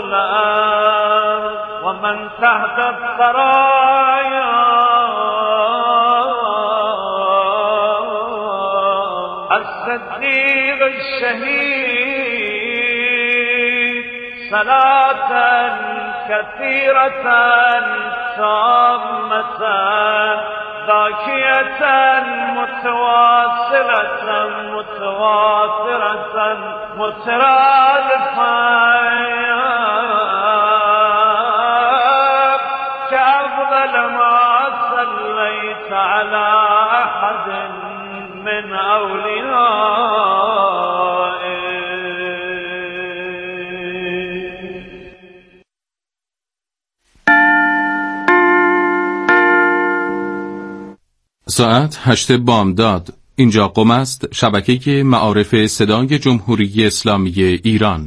الأرض ومن تحت الثرايا الصديق الشهيد صلاة كثيرة تامة ذاكية متواصلة متواترة مترادفة كأفضل ما صليت على أحد من أوليائه. ساعت 8 بامداد. اینجا قم است، شبکه معارف صدای جمهوری اسلامی ایران.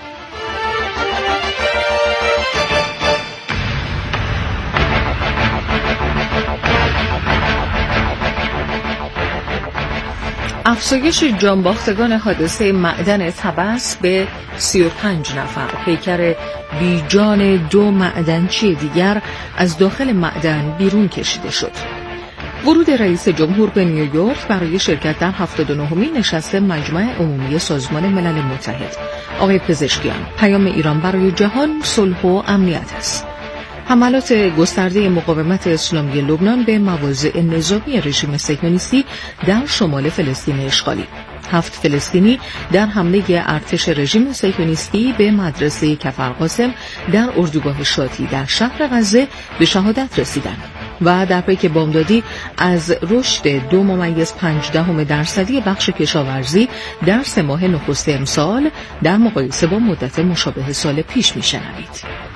افزایش جانباختگان حادثه معدن طبس به 35 نفر. پیکر بیجان 2 معدنچی دیگر از داخل معدن بیرون کشیده شد. ورود رئیس جمهور به نیویورک برای شرکت در 79مین نشست مجمع عمومی سازمان ملل متحد. آقای پزشکیان، پیام ایران برای جهان صلح و امنیت است. حملات گسترده مقاومت اسلامی لبنان به مواضع نظامی رژیم صهیونیستی در شمال فلسطین اشغالی. 7 فلسطینی در حمله ارتش رژیم صهیونیستی به مدرسه کفرقاسم در اردوگاه شاتی در شهر غزه به شهادت رسیدند و در پیک بامدادی از رشد 2.5% بخش کشاورزی در 3 ماه نخست امسال در مقایسه با مدت مشابه سال پیش میشنوید.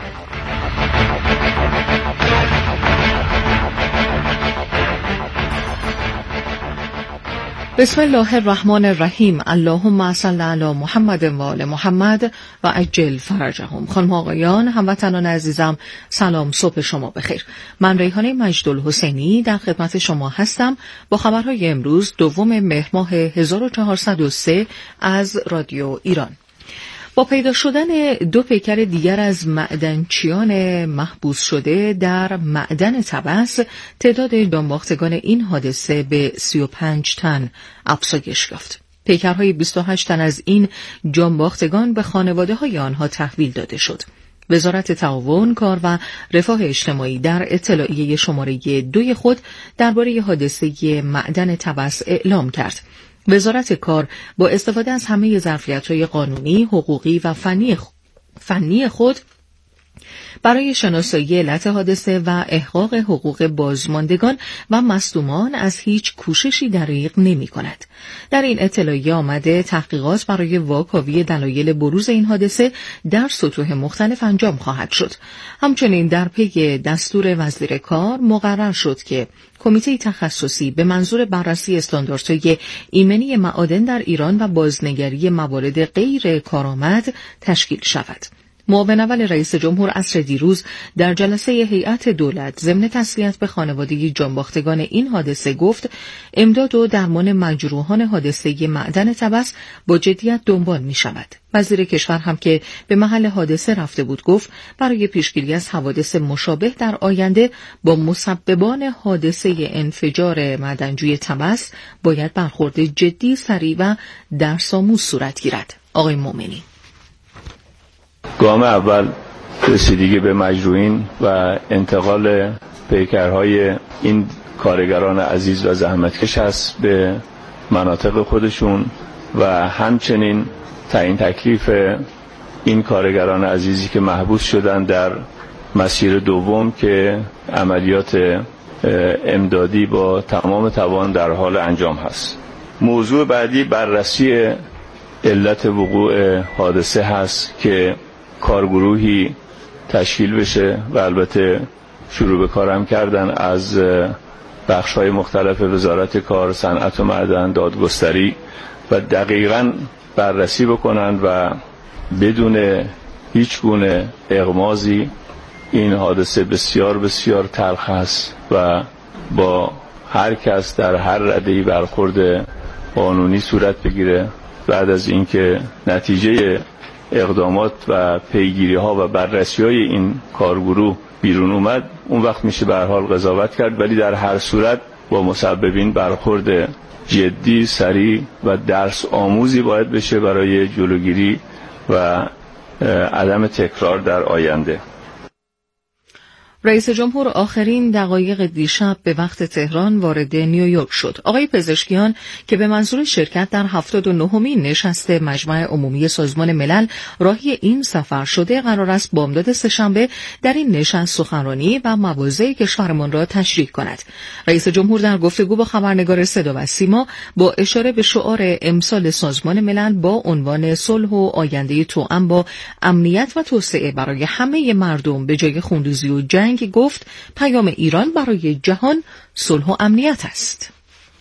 بسم الله الرحمن الرحیم. اللهم صل علی محمد و آل محمد و عجل فرجهم. خانم آقایان، هموطنان عزیزم، سلام، صبح شما بخیر. من ریحانه مجدالحسینی در خدمت شما هستم با خبرهای امروز 2 مهر ماه 1403 از رادیو ایران. با پیدا شدن 2 پیکر دیگر از معدنچیان محبوس شده در معدن طبس، تعداد جانباختگان این حادثه به 35 تن افزایش یافت. پیکرهای 28 تن از این جانباختگان به خانواده‌های آنها تحویل داده شد. وزارت تعاون، کار و رفاه اجتماعی در اطلاعیه شماره 2 خود درباره حادثه معدن طبس اعلام کرد. وزارت کار با استفاده از همه ظرفیت‌های قانونی، حقوقی و فنی خود برای شناسایی علت حادثه و احقاق حقوق بازماندگان و مصدومان از هیچ کوششی دریغ نمی‌کند. در این اطلاعیه آمده تحقیقات برای واکاوی دلایل بروز این حادثه در سطوح مختلف انجام خواهد شد. همچنین در پی دستور وزیر کار مقرر شد که کمیته تخصصی به منظور بررسی استانداردهای ایمنی معادن در ایران و بازنگری موارد غیر کارآمد تشکیل شود. معاون اول رئیس جمهور عصر دیروز در جلسه هیئت دولت ضمن تسلیت به خانواده جانباختگان این حادثه گفت امداد و درمان مجروحان حادثه معدن طبس با جدیت دنبال می شود. وزیر کشور هم که به محل حادثه رفته بود گفت برای پیشگیری از حوادث مشابه در آینده با مسببان حادثه انفجار معدنجوی طبس باید برخورد جدی، سریع و درس‌آموز صورت گیرد. آقای مومنی: گام اول رسیدگی به مجروحین و انتقال پیکرهای این کارگران عزیز و زحمتکش است به مناطق خودشون و همچنین تعیین تکلیف این کارگران عزیزی که محبوس شدن در مسیر دوم که عملیات امدادی با تمام توان در حال انجام هست. موضوع بعدی بررسی علت وقوع حادثه هست که کارگروهی تشکیل بشه و البته شروع به کارم کردن از بخش‌های مختلف وزارت کار، صنعت و معدن، دادگستری و دقیقاً بررسی بکنن و بدون هیچ گونه اغماضی این حادثه بسیار بسیار تلخ است و با هر کس در هر رده‌ای برخورد قانونی صورت بگیره بعد از اینکه نتیجه اقدامات و پیگیری‌ها و بررسی‌های این کارگروه بیرون اومد، اون وقت میشه به هر حال قضاوت کرد. ولی در هر صورت با مسببین برخورد جدی، سریع و درس آموزی باید بشه برای جلوگیری و عدم تکرار در آینده. رئیس جمهور آخرین دقایق دیشب به وقت تهران وارد نیویورک شد. آقای پزشکیان که به منظور شرکت در 79مین نشست مجمع عمومی سازمان ملل راهی این سفر شده، قرار است بامداد سه‌شنبه در این نشست سخنرانی و مواضع کشورمان را تشریح کند. رئیس جمهور در گفتگو با خبرنگار صدا و سیما با اشاره به شعار امسال سازمان ملل با عنوان صلح و آینده توأم با امنیت و توسعه برای همه مردم به جای خونریزی و جنگ گفت پیام ایران برای جهان صلح و امنیت است.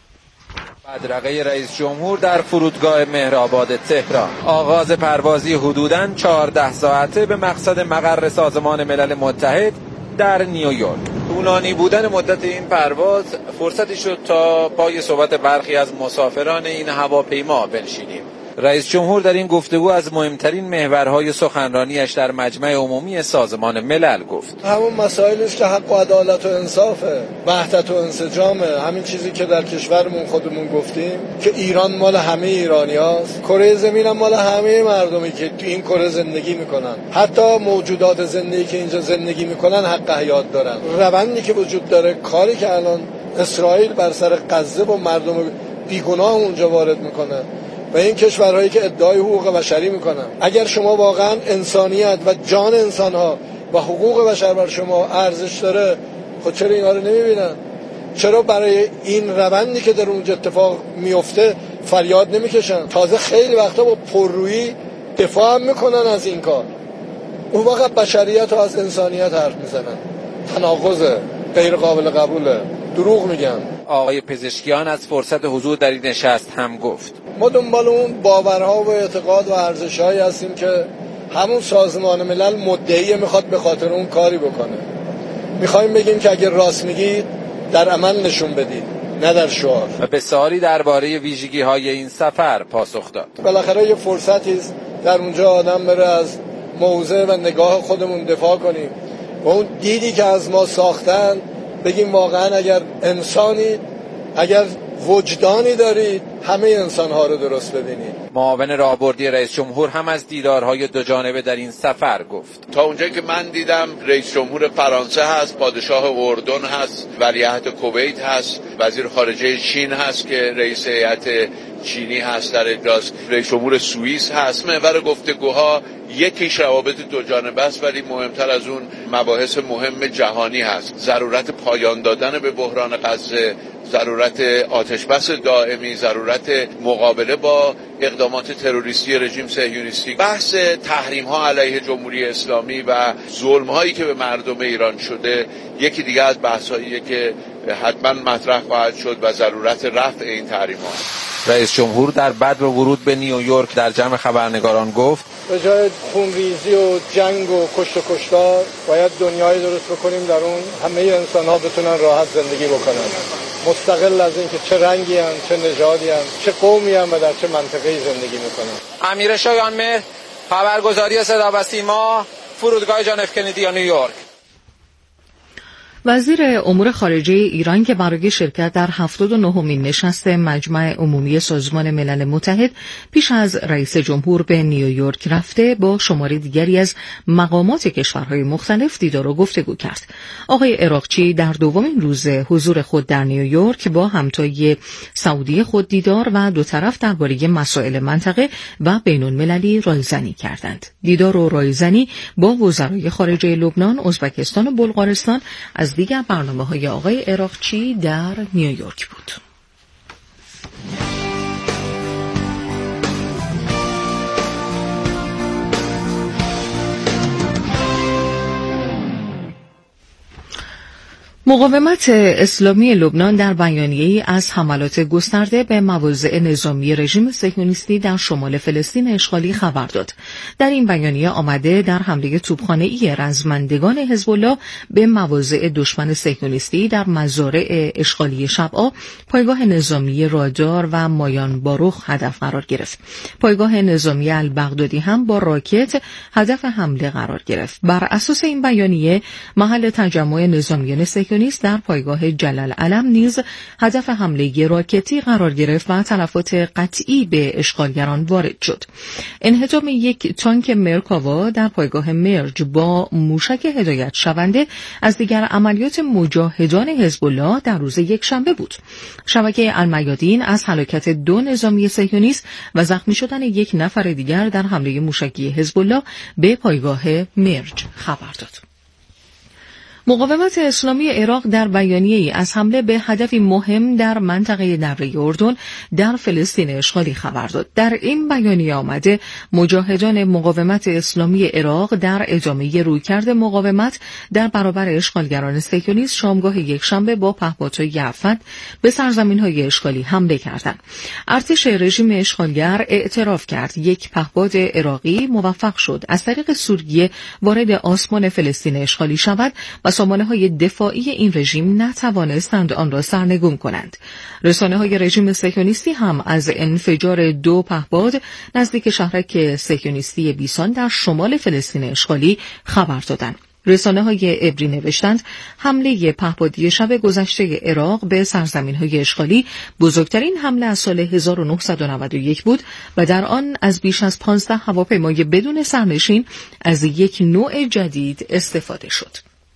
بدرقه رئیس جمهور در فرودگاه مهرآباد تهران. آغاز پروازی حدوداً 14 ساعته به مقصد مقر سازمان ملل متحد در نیویورک. طولانی بودن مدت این پرواز فرصتی شد تا پای صحبت برخی از مسافران این هواپیما بنشینیم. رئیس جمهور در این گفتگو از مهمترین محورهای سخنرانیش در مجمع عمومی سازمان ملل گفت. همون مسائلی است که حق و عدالت و انصافه، وحدت و انسجامه، همین چیزی که در کشورمون خودمون گفتیم که ایران مال همه ایرانیاست، کره زمین هم مال همه مردمی که تو این کره زندگی میکنن، حتی موجودات زندگی که اینجا زندگی میکنن حق حیات دارن. روندی که وجود داره، کاری که الان اسرائیل بر سر غزه و مردم بیگناه اونجا وارد میکنه و این کشورهایی که ادعای حقوق بشری میکنن، اگر شما واقعا انسانیت و جان انسانها و حقوق بشر بر شما ارزش داره، خب چرا اینا رو نمیبینن؟ چرا برای این روندی که در اونجا اتفاق میفته فریاد نمیکشن؟ تازه خیلی وقتا با پررویی دفاع هم میکنن از این کار. اون وقت بشریت و از انسانیت حرف میزنن. تناقضه، غیر قابل قبوله، دروغ میگن. آقای پزشکیان از فرصت حضور در این نشست هم گفت. ما دنبال اون باورها و اعتقاد و ارزش‌هایی هستیم که همون سازمان ملل مدعی میخواد به خاطر اون کاری بکنه. میخوایم بگیم که اگر راست میگید در عمل نشون بدید، نه در شعار. و به سوالی درباره ویژگی‌های این سفر پاسخ داد. بالاخره یه فرصتی است در اونجا آدم بره از موضع و نگاه خودمون دفاع کنیم و اون دیدی که از ما ساختن بگیم واقعا اگر انسانید، اگر وجدانی دارید، همه انسانها رو درست ببینید. معاون راهبردی رئیس جمهور هم از دیدارهای دو جانبه در این سفر گفت. تا اونجایی که من دیدم رئیس جمهور فرانسه هست، پادشاه اردن هست، ولیعهد کویت هست، وزیر خارجه چین هست که رئیس هیئت چینی هست در اجلاس، رئیس جمهور سوئیس هست. محور گفتگوها یکیش روابط دو جانبه است، ولی مهمتر از اون مباحث مهم جهانی هست. ضرورت پایان دادن به بحران غزه، ضرورت آتشبس دائمی، ضرورت مقابله با اقدامات تروریستی رژیم صهیونیستی، بحث تحریم ها علیه جمهوری اسلامی و ظلم هایی که به مردم ایران شده یکی دیگه از بحث هاییه که حتما مطرح خواهد شد و ضرورت رفع این تحریم ها. رئیس جمهور در بدو ورود به نیویورک در جمع خبرنگاران گفت به جای خونریزی و جنگ و کشت و کشتار باید دنیایی درست بکنیم در اون همه انسان ها بتونن راحت زندگی بکنن، مستقل از اینکه چه رنگی هم، چه نژادی هم، چه قومی هم و در چه منطقه‌ای زندگی میکنن. امیر شایانمهر، خبرگزاری صدا و سیما، فرودگاه جان اف کندی نیویورک. وزیر امور خارجه ایران که برای شرکت در 79مین نشست مجمع عمومی سازمان ملل متحد پیش از رئیس جمهور به نیویورک رفته، با شماری دیگری از مقامات کشورهای مختلف دیدار و گفتگو کرد. آقای عراقچی در دومین روز حضور خود در نیویورک با همتای سعودی خود دیدار و دو طرف درباره مسائل منطقه و بین‌المللی رایزنی کردند. دیدار و رایزنی با وزرای خارجه لبنان، ازبکستان و بلغارستان از دیگر برنامه‌های آقای عراقچی در نیویورک بود. مقاومت اسلامی لبنان در بیانیه‌ای از حملات گسترده به مواضع نظامی رژیم صهیونیستی در شمال فلسطین اشغالی خبر داد. در این بیانیه آمده در حمله توپخانه‌ای رزمندگان حزب الله به مواضع دشمن صهیونیستی در مزارع اشغالی شبعا، پایگاه نظامی رادار و مایان باروخ هدف قرار گرفت. پایگاه نظامی البغدادی هم با راکت هدف حمله قرار گرفت. بر اساس این بیانیه، محل تجمع نظامیان صهیونیست در پایگاه جلال علم نیز هدف حمله راکتی قرار گرفت و تلفات قطعی به اشغالگران وارد شد. انهدام یک تانک مرکاوا در پایگاه مرج با موشک هدایت شونده از دیگر عملیات مجاهدان حزب الله در روز یکشنبه بود. شبکه المیادین از هلاکت 2 نظامی صهیونیست و زخمی شدن 1 نفر دیگر در حمله موشکی حزب الله به پایگاه مرج خبر داد. مقاومت اسلامی عراق در بیانیه‌ای از حمله به هدفی مهم در منطقه دره اردن در فلسطین اشغالی خبر داد. در این بیانیه آمده مجاهدان مقاومت اسلامی عراق در ادامه رویکرد مقاومت در برابر اشغالگران صهیونیست شامگاه یکشنبه با پهپادهای افت به سرزمین‌های اشغالی حمله کردند. ارتش رژیم اشغالگر اعتراف کرد یک پهپاد عراقی موفق شد از طریق سوریه وارد آسمان فلسطین اشغالی شود و سامانه‌های دفاعی این رژیم نتوانستند آن را سرنگون کنند. رسانه‌های رژیم صهیونیستی هم از انفجار 2 پهپاد نزدیک شهرک صهیونیستی بیسان در شمال فلسطین اشغالی خبر دادند. رسانه‌های عبری نوشتند حمله پهپادی شب گذشته عراق به سرزمین‌های اشغالی بزرگترین حمله از سال 1991 بود و در آن از بیش از 15 هواپیمای بدون سرنشین از یک نوع جدید استفاده شد.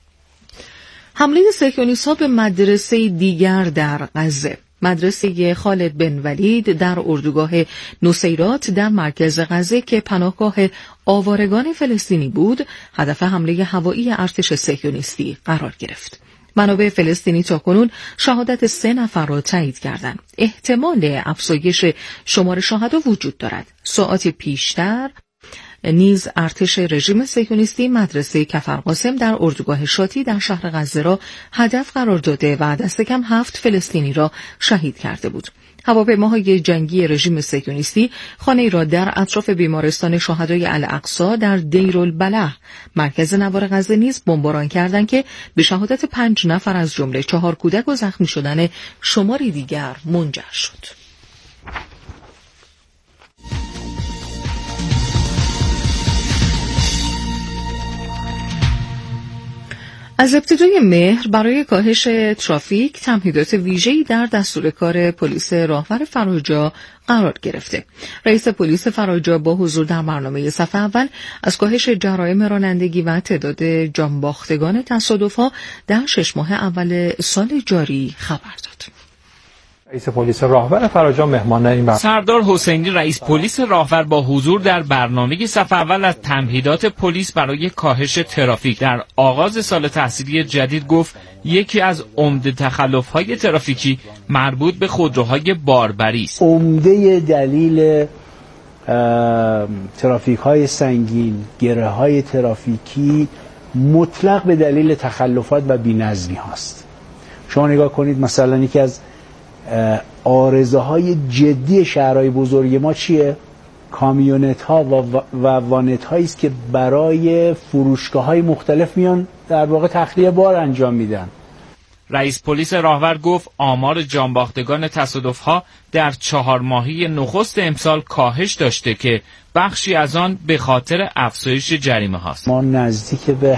حمله صهیونیست‌ها به مدرسه دیگر در غزه. مدرسه خالد بن ولید در اردوگاه نصیرات در مرکز غزه که پناهگاه آوارگان فلسطینی بود، هدف حمله هوایی ارتش صهیونیستی قرار گرفت. منابع فلسطینی تاکنون شهادت 3 نفر را تایید کردند. احتمال افزایش شمار شهدا وجود دارد. ساعاتی پیشتر نیز ارتش رژیم صهیونیستی مدرسه کفرقاسم در اردوگاه شاتی در شهر غزه را هدف قرار داده و دست کم 7 فلسطینی را شهید کرده بود. هواپیماهای جنگی رژیم صهیونیستی خانه‌ای را در اطراف بیمارستان شهدای الاقصی در دیرالبلح مرکز نوار غزه نیز بمباران کردند که به شهادت 5 نفر از جمله 4 کودک و زخمی شدن شماری دیگر منجر شد. از ابتدای مهر برای کاهش ترافیک تمهیدات ویژه‌ای در دستور کار پلیس راهور فراجا قرار گرفته. رئیس پلیس فراجا با حضور در برنامه صف اول از کاهش جرایم رانندگی و تعداد جانباختگان تصادف‌ها در 6 ماه اول سال جاری خبر داد. رئیس پلیس راهور فراجا مهمان این سردار حسینی رئیس پلیس راهور با حضور در برنامه صف اول از تمهیدات پلیس برای کاهش ترافیک در آغاز سال تحصیلی جدید گفت یکی از عمده تخلف‌های ترافیکی مربوط به خودروهای باربری است. عمده دلیل ترافیک‌های سنگین، گره‌های ترافیکی مطلق به دلیل تخلفات و بی‌نظمی هاست. شما نگاه کنید مثلا یکی از عارضه های جدی شهرهای بزرگ ما چیه؟ کامیونت ها و وانت هایی است که برای فروشگاه های مختلف میان در واقع تخلیه بار انجام میدن. رئیس پلیس راهور گفت آمار جانباختگان تصادف ها در 4 ماهه نخست امسال کاهش داشته که بخشی از آن به خاطر افزایش جریمه هاست. ما نزدیک به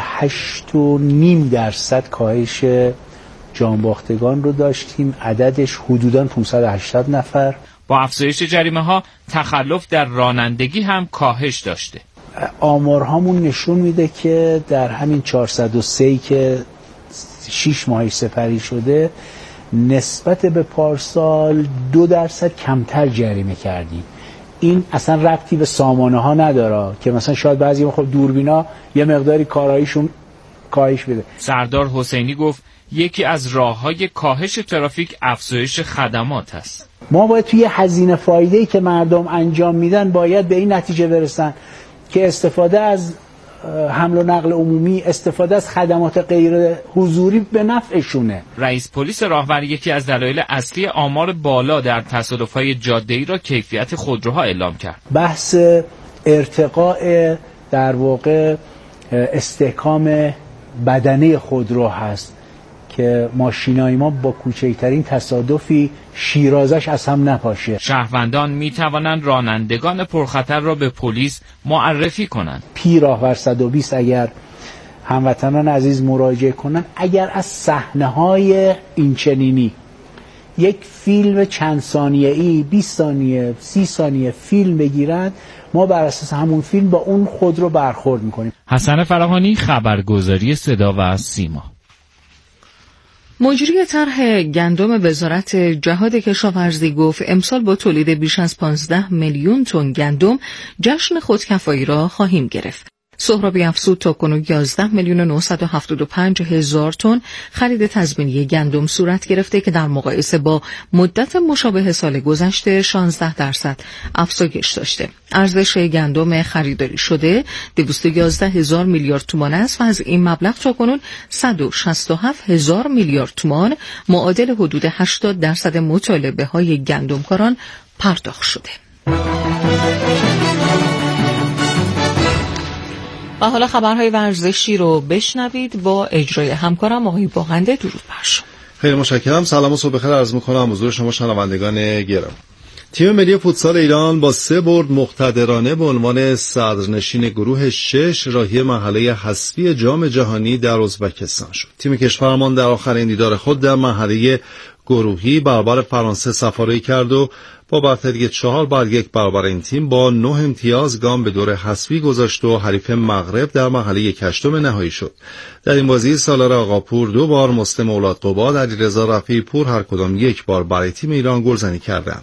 8.5% کاهش جانباختگان رو داشتیم، عددش حدوداً 580 نفر. با افزایش جریمه ها تخلف در رانندگی هم کاهش داشته. آمارهامون نشون میده که در همین 403 که 6 ماهی سپری شده نسبت به پارسال 2% کمتر جریمه کردیم. این اصلا ربطی به سامانه ها نداره که مثلا شاید بعضی خب دوربینا یه مقداری کاراییشون کاهش بده. سردار حسینی گفت یکی از راه‌های کاهش ترافیک افزایش خدمات است. ما باید توی هزینه فایده‌ای که مردم انجام میدن باید به این نتیجه برسن که استفاده از حمل و نقل عمومی، استفاده از خدمات غیر حضوری به نفعشونه. رئیس پلیس راهور یکی از دلایل اصلی آمار بالا در تصادف‌های جاده‌ای را کیفیت خودروها اعلام کرد. بحث ارتقاء در واقع استحکام بدنه خودرو هست که ماشینای ما با کوچکترین تصادفی شیرازش از هم نپاشه. شهروندان می توانند رانندگان پرخطر را به پلیس معرفی کنند. پی راهور 120 اگر هموطنان عزیز مراجعه کنند، اگر از صحنه‌های اینچنینی یک فیلم چند ثانیه‌ای 20 ثانیه 30 ثانیه فیلم بگیرند، ما بر اساس همون فیلم با اون خود رو برخورد میکنیم. حسن فراهانی، خبرگزاری صدا و سیما. مجری طرح گندم وزارت جهاد کشاورزی گفت امسال با تولید بیش از 15 میلیون تن گندم جشن خودکفایی را خواهیم گرفت. سهرابی افزود تاکنون 11,975,000 تن خرید تضمینی گندم صورت گرفته که در مقایسه با مدت مشابه سال گذشته 16% افزایش داشته. ارزش گندم خریداری شده 211,000 میلیارد تومان است و از این مبلغ تاکنون 167,000 میلیارد تومان معادل حدود 80% مطالبه های گندمکاران پرداخت شده. و حالا خبرهای ورزشی رو بشنوید با اجرای همکارم آقای باغنده. درود بر شما. خیلی متشکرم. سلام و صبح بخیر عرض می‌کنم حضور شما شنوندگان گرامی. تیم ملی فوتسال ایران با 3 برد مقتدرانه به عنوان صدرنشین گروه 6 راهی مرحله حذفی جام جهانی در ازبکستان شد. تیم کشورمان در آخرین دیدار خود در مرحله گروهی برابر فرانسه سفاری کرد و با برتری 4-1 برابر این تیم با 9 امتیاز گام به دور حذفی گذاشت و حریف مغرب در مرحله 8 نهایی شد. در این بازی سالار آقاپور 2 بار، مسلم اولاد قباد، علیرضا رفیعی پور هر کدام 1 بار برای تیم ایران گلزنی کردند.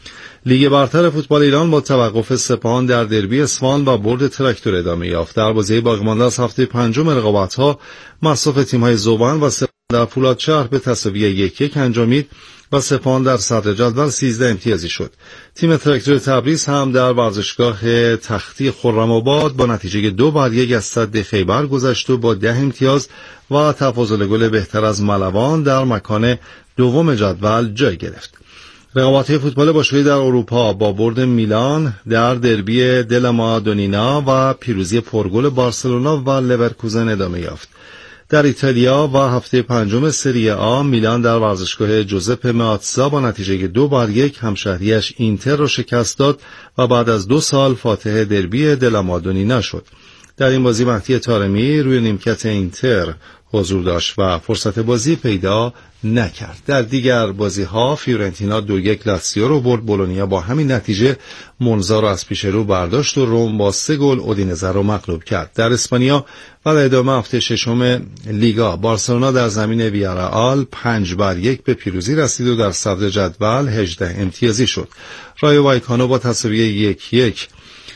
لیگ برتر فوتبال ایران با توقف سپاهان در دربی اصفهان و برد تراکتور ادامه یافت. در بازی باقی مانده از هفته پنجم رقابت‌ها مصاف تیم‌های ذوبان و سپاهان در فولادشهر به تساوی 1-1 انجامید و سپاهان در صدر جدول 13 امتیازی شد. تیم تراکتور تبریز هم در ورزشگاه تختی خرم‌آباد با نتیجه 2-1 از سد خیبر گذشت و با 10 امتیاز و تفاضل گل بهتر از ملوان در مکان دوم جدول جای گرفت. رقابت‌های فوتبال باشگاهی در اروپا با برد میلان در دربی دل مادونینا و پیروزی پرگل بارسلونا و لورکوزن ادامه یافت. در ایتالیا و هفته پنجم سری آ میلان در ورزشگاه جوزپه مئاتزا با نتیجه 2-1 همشهریش اینتر را شکست داد و بعد از 2 سال فاتح دربی دل مادونینا شد. در این بازی مهدی طارمی روی نیمکت اینتر حضور داشت و فرصت بازی پیدا نکرد. در دیگر بازی ها فیورنتینا 2-1 لاتزیو رو برد. بولونیا با همین نتیجه مونزا رو از پیش رو برداشت و روم با 3 گل اودینزه رو مغلوب کرد. در اسپانیا و در ادامه هفته ششم لیگا بارسلونا در زمین ویارئال 5-1 به پیروزی رسید و در صدر جدول 18 امتیازی شد. رایو وایکانو با تساوی 1-1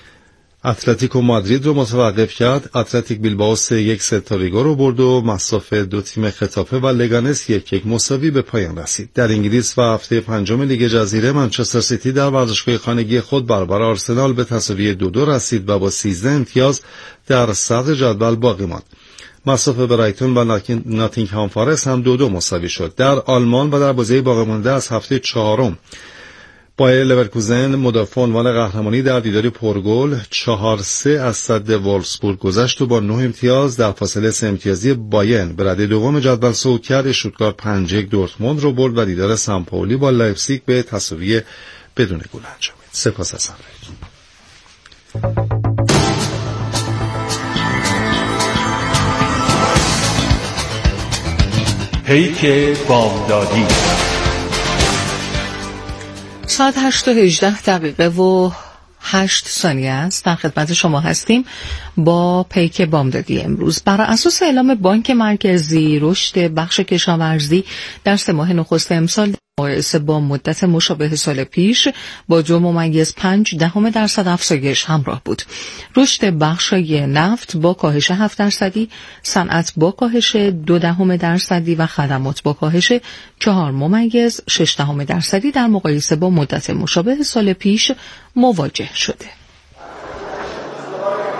اتلتیکو مادرید رو متوقف کرد. اتلتیک بیلبائو 3-1 سلتاویگو رو برد و مصاف 2 تیم خطافه و لگانس 1-1 مساوی به پایان رسید. در انگلیس و هفته پنجم لیگ جزیره منچستر سیتی در ورزشگاه خانگی خود برابر آرسنال به تساوی 2-2 رسید و با 13 امتیاز در صدر جدول باقی ماند. مصاف برایتون و ناتینگهام فارست هم 2-2 مساوی شد. در آلمان و در بازی باقی مانده از هفته چهارم بایر لورکوزن مدافع عنوان قهرمانی در دیداری پرگل 4-3 از سد وولفسبورگ گذشت و با 9 امتیاز در فاصله 3 امتیازی بایرن به رده دوم جدول صعود کرد. اشتوتگارت 5-1 دورتموند رو برد و دیدار سمپولی با لایپزیگ به تساوی بدون گل انجامید. سپاس از همراهیتون. پیک بامدادی ساعت 8:18 و 8 ثانیه است. در خدمت شما هستیم با پیک بامدادی امروز. بر اساس اعلام بانک مرکزی رشد بخش کشاورزی در 3 ماه نخست امسال مقایسه با مدت مشابه سال پیش با 2.5% افزایش همراه بود. رشد بخش‌های نفت با کاهش 7%، صنعت با کاهش 0.2% و خدمات با کاهش 4.6% در مقایسه با مدت مشابه سال پیش مواجه شده.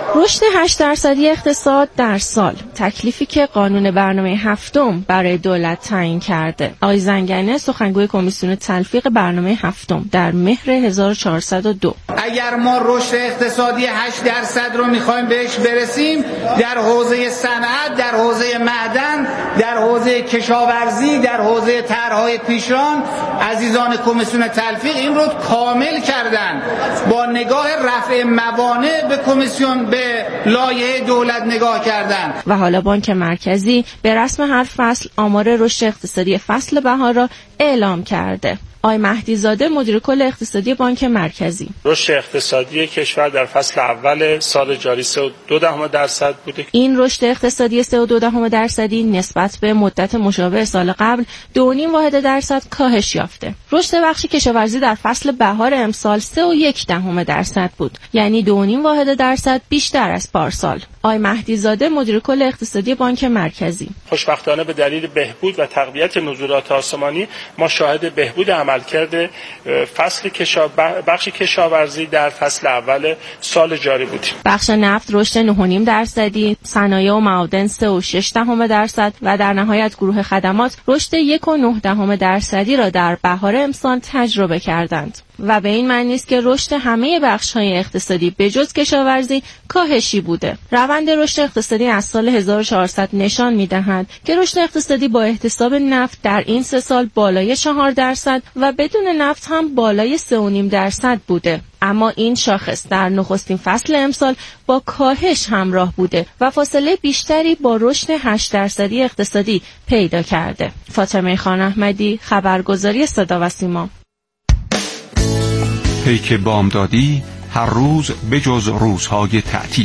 رشد 8% اقتصاد در سال، تکلیفی که قانون برنامه هفتم برای دولت تعیین کرده. آقای زنگنه سخنگوی کمیسیون تلفیق برنامه هفتم در مهر 1402: اگر ما رشد اقتصادی 8% رو میخوایم بهش برسیم، در حوزه صنعت، در حوزه معدن، در حوزه کشاورزی، در حوزه طرح‌های پیشران، عزیزان کمیسیون تلفیق این رو کامل کردن. با نگاه رفع موانع به کمیسیون، به لایحه دولت نگاه کردن. و حالا بانک مرکزی به رسم هر فصل آمار رشد اقتصادی فصل بهار را اعلام کرده. آقای مهدی زاده مدیر کل اقتصادی بانک مرکزی: رشد اقتصادی کشور در فصل اول سال جاری 3.2% بوده. این رشد اقتصادی 3.2% نسبت به مدت مشابه سال قبل 2.5% کاهش یافته. رشد بخش کشاورزی در فصل بهار امسال 3.1% بود، یعنی 2.5% بیشتر از پارسال. آقای مهدی زاده مدیر کل اقتصادی بانک مرکزی: خوشبختانه به دلیل بهبود و تقویت نزولات آسمانی ما شاهد بهبود عملکرد بخش کشاورزی در فصل اول سال جاری بودیم. بخش نفت رشد 9.5%، صنایع و معادن 3.6% و در نهایت گروه خدمات رشد 1.9% را در بهار امسال تجربه کردند. و به این معنی نیست که رشد همه بخش‌های اقتصادی به جز کشاورزی کاهشی بوده. روند رشد اقتصادی از سال 1400 نشان می‌دهد که رشد اقتصادی با احتساب نفت در این 3 سال بالای 4% و بدون نفت هم بالای 3.5% بوده. اما این شاخص در نخستین فصل امسال با کاهش همراه بوده و فاصله بیشتری با رشد 8% اقتصادی پیدا کرده. فاطمه خان احمدی، خبرگزاری صدا و سیما. پیک بامدادی هر روز بجز روزهای تعطیل.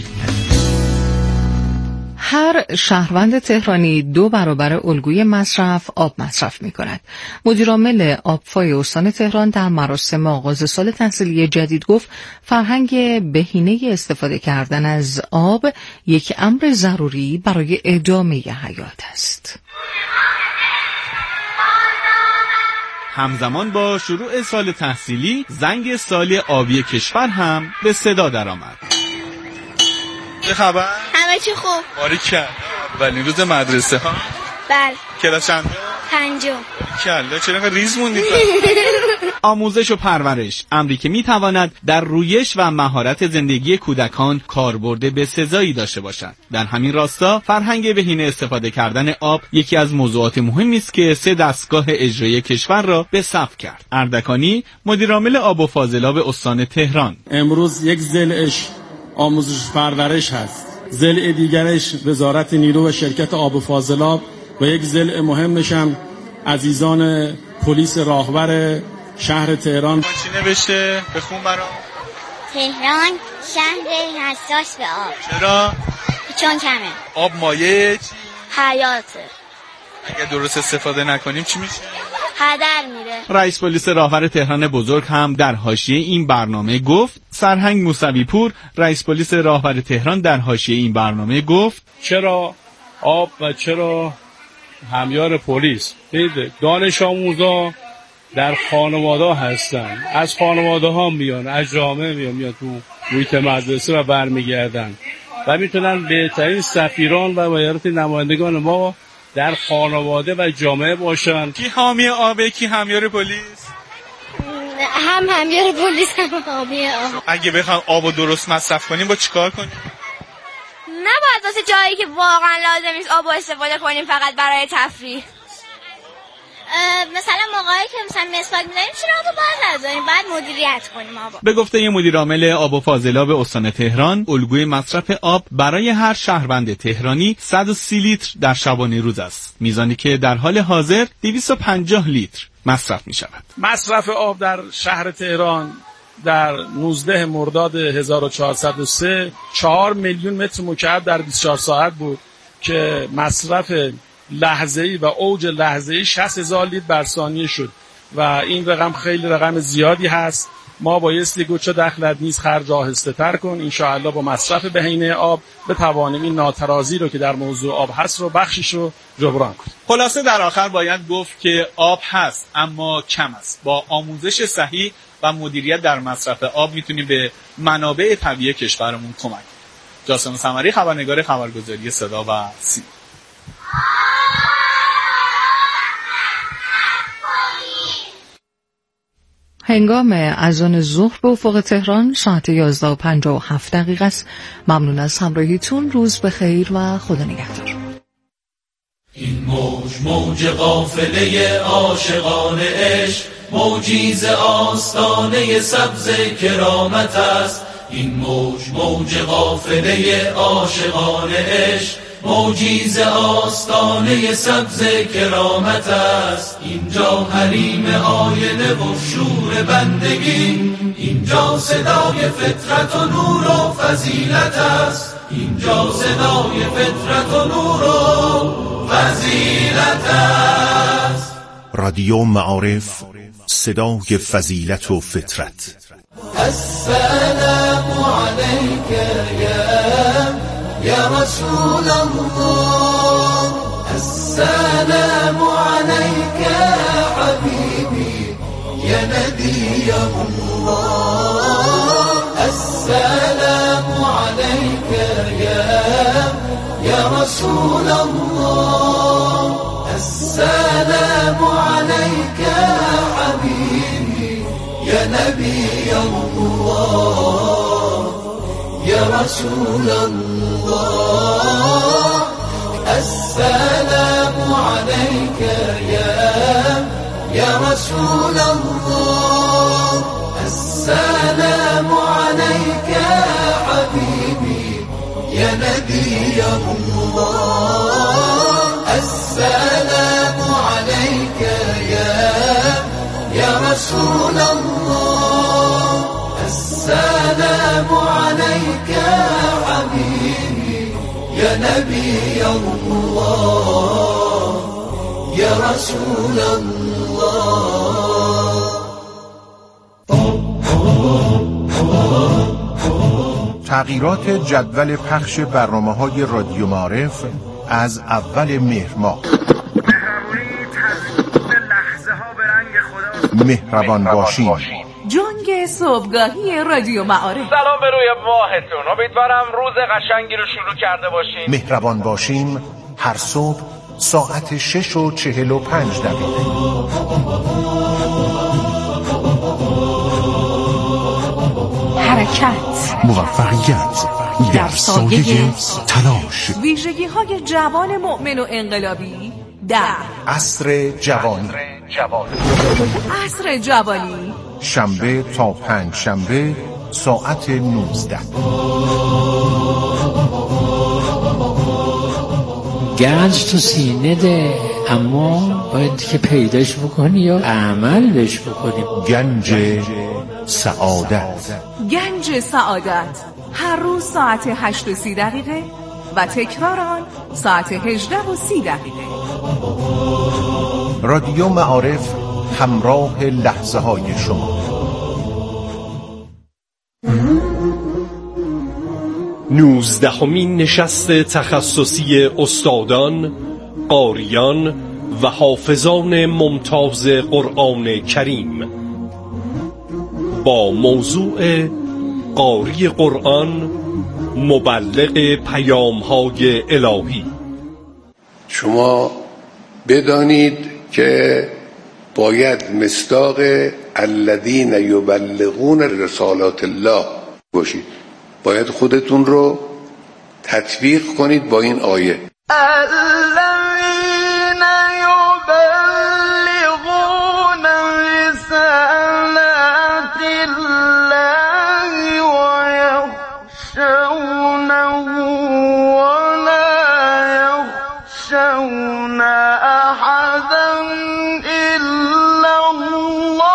هر شهروند تهرانی 2 برابر الگوی مصرف آب مصرف می کند. مدیرعامل آبفای استان تهران در مراسم آغاز سال تحصیلی جدید گفت فرهنگ بهینه استفاده کردن از آب یک امر ضروری برای ادامه حیات است. همزمان با شروع سال تحصیلی زنگ سال آبی کشور هم به صدا درآمد. چه خبر؟ همه چی خوب. باریکلا. اولین روز مدرسه ها؟ بله. کلاس چنده؟ 5. باریکلا. چرا انقدر ریز موندید؟ آموزش و پرورش، امری که میتواند در رویش و مهارت زندگی کودکان کاربرد بسزایی داشته باشد. در همین راستا فرهنگ بهینه استفاده کردن آب یکی از موضوعات مهمی است که 3 دستگاه اجرایی کشور را به صف کرد. اردکانی مدیرعامل آب و فاضلاب استان تهران: امروز یک ضلعش آموزش پرورش هست، ضلع دیگرش وزارت نیرو و شرکت آب و فاضلاب و یک ضلع مهمش هم عزیزان پلیس راهور شهر تهران. چی نوشته؟ بخون برام. تهران شهر حساس به آب. چرا؟ چون کمه. آب مایه چی؟ حیاته. اگه درست استفاده نکنیم چی میشه؟ هدر میره. رئیس پلیس راهور تهران بزرگ هم در حاشیه این برنامه گفت. سرهنگ موسوی پور رئیس پلیس راهور تهران در حاشیه این برنامه گفت چرا آب و چرا همیار پلیس؟ دانش آموزا در خانواده هستن، از خانواده ها میان، از جامعه میان تو محیط مدرسه و برمیگردن و میتونن بهترین سفیران و بایرت نمایندگان ما در خانواده و جامعه باشن. کی حامی آبه کی همیار پلیس؟ هم همیار پلیس هم حامی آب. اگه بخوام آبو درست مصرف کنیم با چیکار کنیم؟ نباید واسه جایی که واقعا لازم نیست آبو استفاده کنیم فقط برای تفریح. مثلا موقعی که مثلا مسواک می‌زنیم چرا آبو باز نذاریم، بعد مدیریت کنیم آبو. به گفته مدیرعامل آب و فاضلاب استان تهران، الگوی مصرف آب برای هر شهروند تهرانی 130 لیتر در شبانه روز است، میزانی که در حال حاضر 250 لیتر مصرف می‌شود. مصرف آب در شهر تهران در 19 مرداد 1403 4 میلیون متر مکعب در 24 ساعت بود که مصرف لحظه‌ای و اوج لحظه‌ای 60,000 لیتر بر ثانیه شد و این رقم خیلی رقم زیادی هست. ما بایستی گوچه دخلت نیست خرج آهسته تر کن. انشاءالله با مصرف بهینه آب بتوانیم این ناترازی رو که در موضوع آب هست رو بخشش رو جبران کنیم. خلاصه در آخر باید گفت که آب هست اما کم است. با آموزش صحیح و مدیریت در مصرف آب میتونیم به منابع طبیعی کشورمون کمک کنیم. جاسم سمری، خبرنگار خبرگزاری صدا و سیما. هنگام اذان ظهر به افق تهران ساعت 11:57 است. ممنون از همراهیتون. روز بخیر و خدا نگهدار. این موج قافله عاشقان عشق، موجی ز آستانه سبز کرامت است. این موج قافله عاشقان عشق، موجی ز آستانه سبز کرامت است. اینجا حریم آینه و شور بندگی، اینجا صدای فطرت و نور و فضیلت است. اینجا صدای فطرت و نور و فضیلت است. رادیو معارف، صدای فضیلت و فطرت. السلام علیک یا رسول الله، السلام علیک حبیبی یا نبی الله، السلام علیک یا رسول الله، السلام علیک حبیبی یا نبی الله یا رسول الله، السلام علیک یا رسول الله، السلام علیک حبیبی یا نبی الله، السلام علیک یا رسول الله، السلام علیک حبیبی یا نبی الله یا رسول الله. تغییرات جدول پخش برنامه‌های رادیو معارف از اول مهر ماه. مهربان باشین. جنگ صبحگاهی رادیو معارف. سلام به روی ماهتون. امیدوارم روز قشنگی رو شروع کرده باشین. مهربان باشیم هر صبح ساعت 6:45. حرکت، موفقیت در سایه تلاش، ویژگی‌های جوان مؤمن و انقلابی در عصر جوانی. عصر جوانی، شنبه تا پنجشنبه ساعت 19. گنج تو سینه ده، اما باید که پیداش بکنی یا عمل بهش بکنی. گنج سعادت. گنج سعادت هر روز ساعت 8:30 و تکرار آن ساعت 18:30. رادیو معارف، همراه لحظه های شما. 19مین نشست تخصصی استادان، قاریان و حافظان ممتاز قرآن کریم با موضوع قاری قرآن، مبلغ پیام‌های الهی. شما بدانید که باید مصداق الذین یبلغون رسالات الله باشید. باید خودتون رو تطبیق کنید با این آیه. الذین یبلغون رسالات الله و یخشونه و لا یخشون احدا الا الله.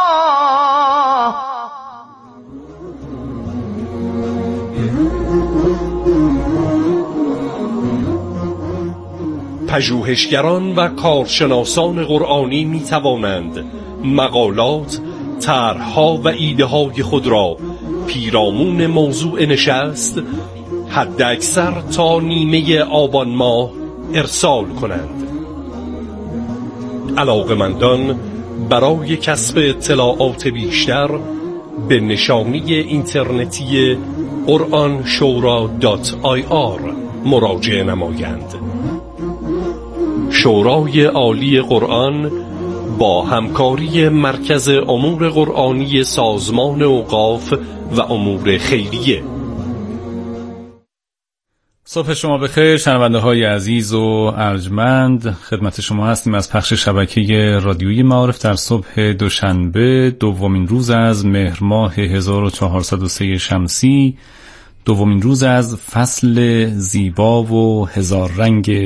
پژوهشگران و کارشناسان قرآنی می توانند مقالات، طرح‌ها و ایده‌های خود را پیرامون موضوع نشست حداکثر تا نیمه آبان ماه ارسال کنند. علاقه‌مندان برای کسب اطلاعات بیشتر به نشانی اینترنتی quranshura.ir مراجعه نمایند. شورای عالی قرآن با همکاری مرکز امور قرآنی سازمان اوقاف و امور خیریه. صبح شما بخیر شنونده های عزیز و ارجمند، خدمت شما هستیم از پخش شبکه رادیویی معارف در صبح دوشنبه دومین روز از مهر ماه 1403 شمسی، دومین روز از فصل زیبا و هزار رنگ